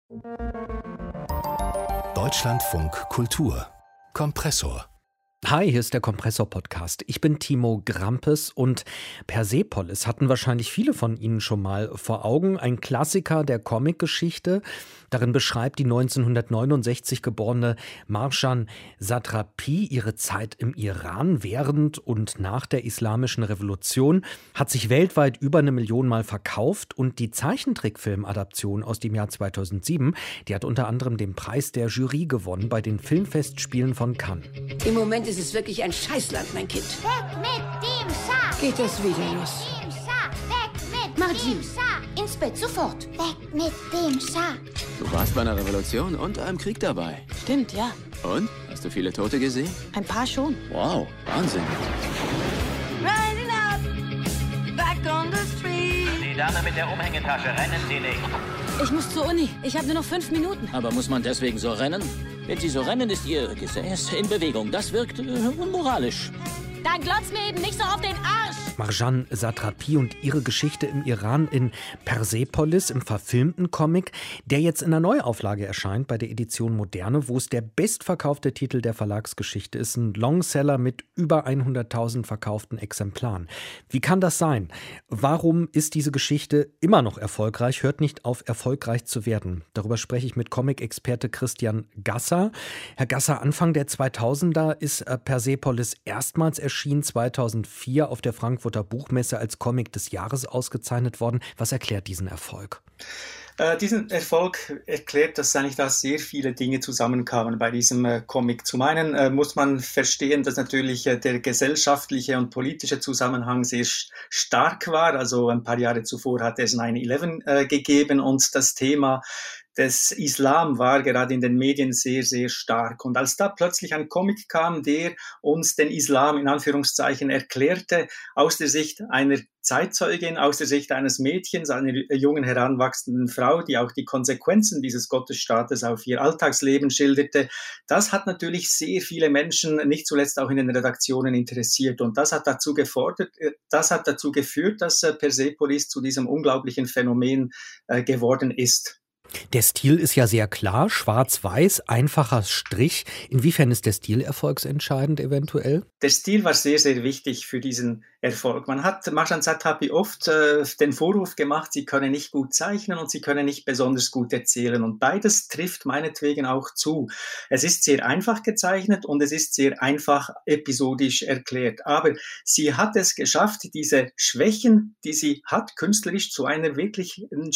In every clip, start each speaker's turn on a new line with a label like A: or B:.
A: Deutschlandfunk Kultur Kompressor.
B: Hi, hier ist der Kompressor-Podcast. Ich bin Timo Grampes und Persepolis hatten wahrscheinlich viele von Ihnen schon mal vor Augen. Ein Klassiker der Comicgeschichte. Darin beschreibt die 1969 geborene Marjan Satrapi ihre Zeit im Iran während und nach der Islamischen Revolution, hat sich weltweit über 1 Million Mal verkauft und die Zeichentrickfilm-Adaption aus dem Jahr 2007, die hat unter anderem den Preis der Jury gewonnen bei den Filmfestspielen von Cannes.
C: Im Moment ist es wirklich ein Scheißland, mein Kind.
D: Weg mit dem Schah!
C: Geht es wieder los?
D: Weg mit dem Schah! Weg mit
C: Martin.
D: dem Schah!
C: Ins Bett, sofort.
D: Weg mit dem Schah!
E: Du warst bei einer Revolution und einem Krieg dabei.
F: Stimmt, ja.
E: Und? Hast du viele Tote gesehen?
F: Ein paar schon.
E: Wow, Wahnsinn.
G: Rising up, back on the street.
H: Die Dame mit der Umhängetasche, rennen Sie nicht.
F: Ich muss zur Uni. Ich habe nur noch 5 Minuten.
I: Aber muss man deswegen so rennen? Wenn Sie so rennen, ist Ihr Gesäß in Bewegung. Das wirkt unmoralisch.
F: Dann glotz mir eben nicht so auf den Arsch.
B: Marjan Satrapi und ihre Geschichte im Iran in Persepolis, im verfilmten Comic, der jetzt in der Neuauflage erscheint bei der Edition Moderne, wo es der bestverkaufte Titel der Verlagsgeschichte ist, ein Longseller mit über 100.000 verkauften Exemplaren. Wie kann das sein? Warum ist diese Geschichte immer noch erfolgreich, hört nicht auf, erfolgreich zu werden? Darüber spreche ich mit Comic-Experte Christian Gasser. Herr Gasser, Anfang der 2000er ist Persepolis erstmals erschienen, 2004 auf der Frankfurter Buchmesse als Comic des Jahres ausgezeichnet worden. Was erklärt diesen Erfolg?
J: Diesen Erfolg erklärt, dass eigentlich da sehr viele Dinge zusammenkamen bei diesem Comic. Zum einen muss man verstehen, dass natürlich der gesellschaftliche und politische Zusammenhang sehr stark war. Also ein paar Jahre zuvor hat es 9/11 gegeben und das Thema des Islam war gerade in den Medien sehr, sehr stark. Und als da plötzlich ein Comic kam, der uns den Islam in Anführungszeichen erklärte, aus der Sicht einer Zeitzeugin, aus der Sicht eines Mädchens, einer jungen heranwachsenden Frau, die auch die Konsequenzen dieses Gottesstaates auf ihr Alltagsleben schilderte, das hat natürlich sehr viele Menschen, nicht zuletzt auch in den Redaktionen, interessiert. Und das hat dazu geführt, dass Persepolis zu diesem unglaublichen Phänomen geworden ist.
B: Der Stil ist ja sehr klar, schwarz-weiß, einfacher Strich. Inwiefern ist der Stil erfolgsentscheidend eventuell?
J: Der Stil war sehr, sehr wichtig für diesen Erfolg. Man hat Marjan Satrapi oft den Vorwurf gemacht, sie könne nicht gut zeichnen und sie könne nicht besonders gut erzählen. Und beides trifft meinetwegen auch zu. Es ist sehr einfach gezeichnet und es ist sehr einfach episodisch erklärt. Aber sie hat es geschafft, diese Schwächen, die sie hat, künstlerisch zu einer wirklichen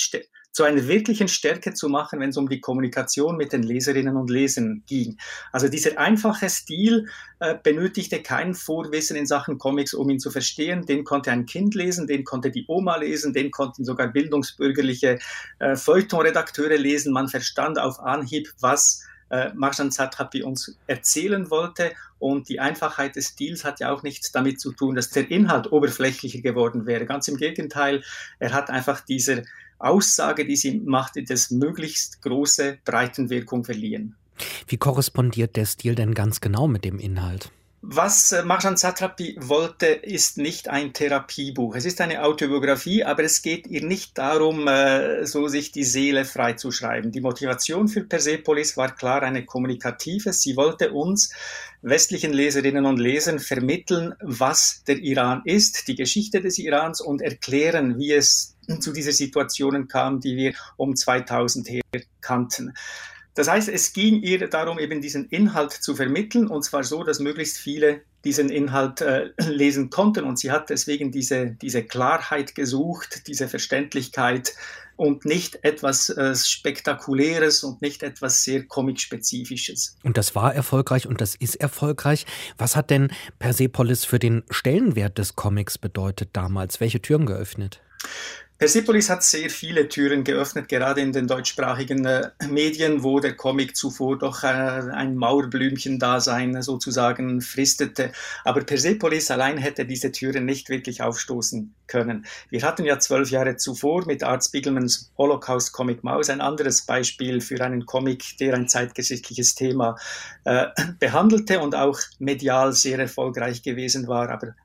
J: Stärke zu machen, wenn es um die Kommunikation mit den Leserinnen und Lesern ging. Also dieser einfache Stil benötigte kein Vorwissen in Sachen Comics, um ihn zu verstehen. Den konnte ein Kind lesen, den konnte die Oma lesen, den konnten sogar bildungsbürgerliche Feuilleton-Redakteure lesen. Man verstand auf Anhieb, was Marjan Satrapi uns erzählen wollte. Und die Einfachheit des Stils hat ja auch nichts damit zu tun, dass der Inhalt oberflächlicher geworden wäre. Ganz im Gegenteil, er hat einfach dieser Aussage, die sie machte, das möglichst große Breitenwirkung verliehen.
B: Wie korrespondiert der Stil denn ganz genau mit dem Inhalt?
J: Was Marjan Satrapi wollte, ist nicht ein Therapiebuch. Es ist eine Autobiografie, aber es geht ihr nicht darum, so sich die Seele freizuschreiben. Die Motivation für Persepolis war klar eine kommunikative. Sie wollte uns westlichen Leserinnen und Lesern vermitteln, was der Iran ist, die Geschichte des Irans und erklären, wie es zu diesen Situationen kam, die wir um 2000 her kannten. Das heißt, es ging ihr darum, eben diesen Inhalt zu vermitteln, und zwar so, dass möglichst viele diesen Inhalt lesen konnten. Und sie hat deswegen diese Klarheit gesucht, diese Verständlichkeit und nicht etwas Spektakuläres und nicht etwas sehr Comic-Spezifisches.
B: Und das war erfolgreich und das ist erfolgreich. Was hat denn Persepolis für den Stellenwert des Comics bedeutet damals? Welche Türen geöffnet?
J: Persepolis hat sehr viele Türen geöffnet, gerade in den deutschsprachigen Medien, wo der Comic zuvor doch ein Mauerblümchen-Dasein sozusagen fristete. Aber Persepolis allein hätte diese Türen nicht wirklich aufstoßen können. Wir hatten ja 12 Jahre zuvor mit Art Spiegelmans Holocaust-Comic Maus ein anderes Beispiel für einen Comic, der ein zeitgeschichtliches Thema behandelte und auch medial sehr erfolgreich gewesen war. Aber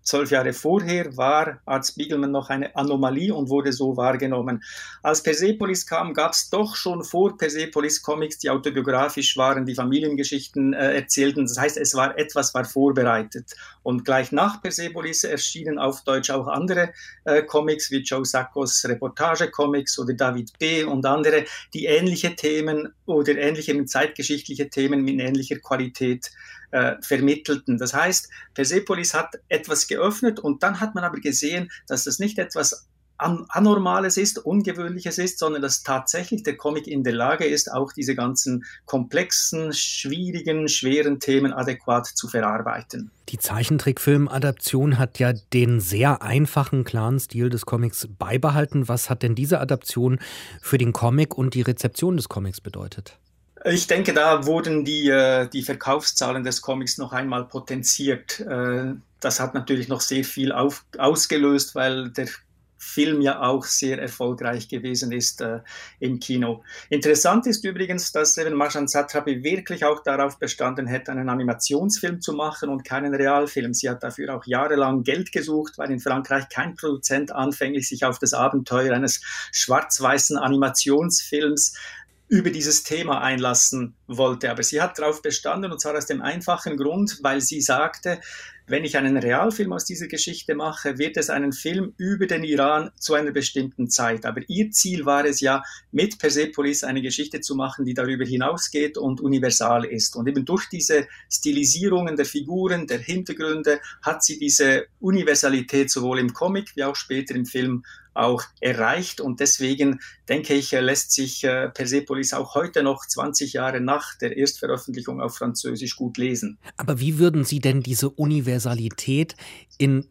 J: 12 Jahre vorher war Art Spiegelman noch eine Anomalie und wurde so wahrgenommen. Als Persepolis kam, gab es doch schon vor Persepolis Comics, die autobiografisch waren, die Familiengeschichten erzählten. Das heißt, etwas war vorbereitet. Und gleich nach Persepolis erschienen auf Deutsch auch andere Comics, wie Joe Saccos Reportage-Comics oder David B. und andere, die ähnliche Themen oder ähnliche zeitgeschichtliche Themen in ähnlicher Qualität vermittelten. Das heißt, Persepolis hat etwas geöffnet und dann hat man aber gesehen, dass das nicht etwas Anormales ist, Ungewöhnliches ist, sondern dass tatsächlich der Comic in der Lage ist, auch diese ganzen komplexen, schwierigen, schweren Themen adäquat zu verarbeiten.
B: Die Zeichentrickfilm-Adaption hat ja den sehr einfachen, klaren Stil des Comics beibehalten. Was hat denn diese Adaption für den Comic und die Rezeption des Comics bedeutet?
J: Ich denke, da wurden die Verkaufszahlen des Comics noch einmal potenziert. Das hat natürlich noch sehr viel ausgelöst, weil der Film ja auch sehr erfolgreich gewesen ist im Kino. Interessant ist übrigens, dass eben Marjane Satrapi wirklich auch darauf bestanden hätte, einen Animationsfilm zu machen und keinen Realfilm. Sie hat dafür auch jahrelang Geld gesucht, weil in Frankreich kein Produzent anfänglich sich auf das Abenteuer eines schwarz-weißen Animationsfilms über dieses Thema einlassen wollte. Aber sie hat darauf bestanden, und zwar aus dem einfachen Grund, weil sie sagte, wenn ich einen Realfilm aus dieser Geschichte mache, wird es einen Film über den Iran zu einer bestimmten Zeit. Aber ihr Ziel war es ja, mit Persepolis eine Geschichte zu machen, die darüber hinausgeht und universal ist. Und eben durch diese Stilisierungen der Figuren, der Hintergründe, hat sie diese Universalität sowohl im Comic wie auch später im Film auch erreicht. Und deswegen, denke ich, lässt sich Persepolis auch heute noch 20 Jahre nach der Erstveröffentlichung auf Französisch gut lesen.
B: Aber wie würden Sie denn diese Universalität in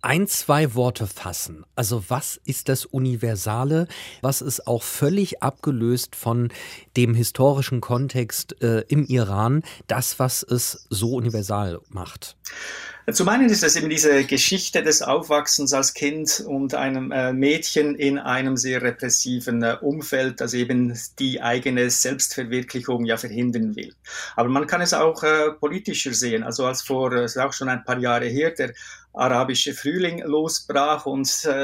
B: 1-2 Worte fassen? Also was ist das Universale? Was ist auch völlig abgelöst von dem historischen Kontext im Iran, das, was es so universal macht?
J: Zum einen ist es eben diese Geschichte des Aufwachsens als Kind und einem Mädchen in einem sehr repressiven Umfeld, das eben die eigene Selbstverwirklichung ja verhindern will. Aber man kann es auch politischer sehen. Also als es ist auch schon ein paar Jahre her, der arabische Frühling losbrach und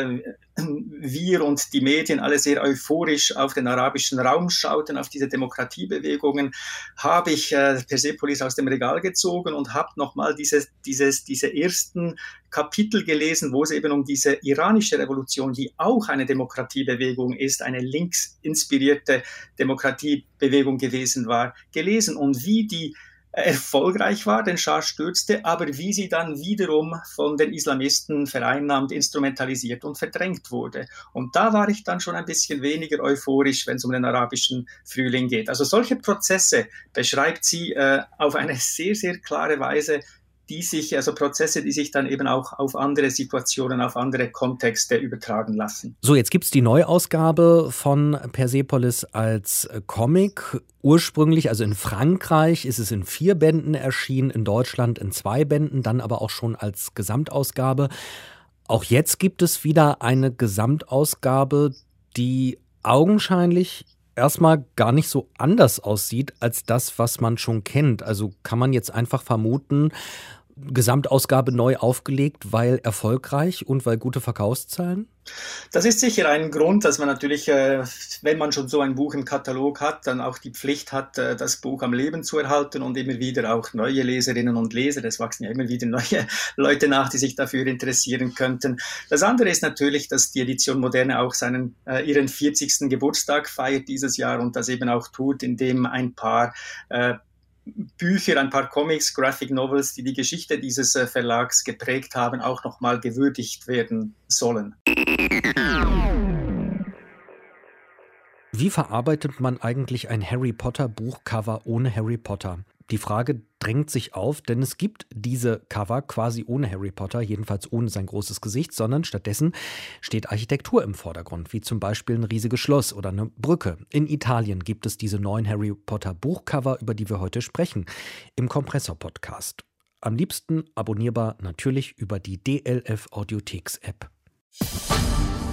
J: wir und die Medien alle sehr euphorisch auf den arabischen Raum schauten, auf diese Demokratiebewegungen, habe ich Persepolis aus dem Regal gezogen und habe nochmal diese ersten Kapitel gelesen, wo es eben um diese iranische Revolution, die auch eine Demokratiebewegung ist, eine links inspirierte Demokratiebewegung gewesen war, gelesen und wie die erfolgreich war, den Schah stürzte, aber wie sie dann wiederum von den Islamisten vereinnahmt, instrumentalisiert und verdrängt wurde. Und da war ich dann schon ein bisschen weniger euphorisch, wenn es um den arabischen Frühling geht. Also solche Prozesse beschreibt sie auf eine sehr, sehr klare Weise, Prozesse, die sich dann eben auch auf andere Situationen, auf andere Kontexte übertragen lassen.
B: So, jetzt gibt es die Neuausgabe von Persepolis als Comic. Ursprünglich, also in Frankreich, ist es in 4 Bänden erschienen, in Deutschland in 2 Bänden, dann aber auch schon als Gesamtausgabe. Auch jetzt gibt es wieder eine Gesamtausgabe, die augenscheinlich erstmal gar nicht so anders aussieht als das, was man schon kennt. Also kann man jetzt einfach vermuten, Gesamtausgabe neu aufgelegt, weil erfolgreich und weil gute Verkaufszahlen?
J: Das ist sicher ein Grund, dass man natürlich, wenn man schon so ein Buch im Katalog hat, dann auch die Pflicht hat, das Buch am Leben zu erhalten und immer wieder auch neue Leserinnen und Leser. Es wachsen ja immer wieder neue Leute nach, die sich dafür interessieren könnten. Das andere ist natürlich, dass die Edition Moderne auch ihren 40. Geburtstag feiert dieses Jahr und das eben auch tut, indem ein paar Bücher, ein paar Comics, Graphic Novels, die die Geschichte dieses Verlags geprägt haben, auch nochmal gewürdigt werden sollen.
B: Wie verarbeitet man eigentlich ein Harry Potter Buchcover ohne Harry Potter? Die Frage drängt sich auf, denn es gibt diese Cover quasi ohne Harry Potter, jedenfalls ohne sein großes Gesicht, sondern stattdessen steht Architektur im Vordergrund, wie zum Beispiel ein riesiges Schloss oder eine Brücke. In Italien gibt es diese neuen Harry Potter Buchcover, über die wir heute sprechen, im Kompressor-Podcast. Am liebsten abonnierbar natürlich über die DLF Audiotheks App.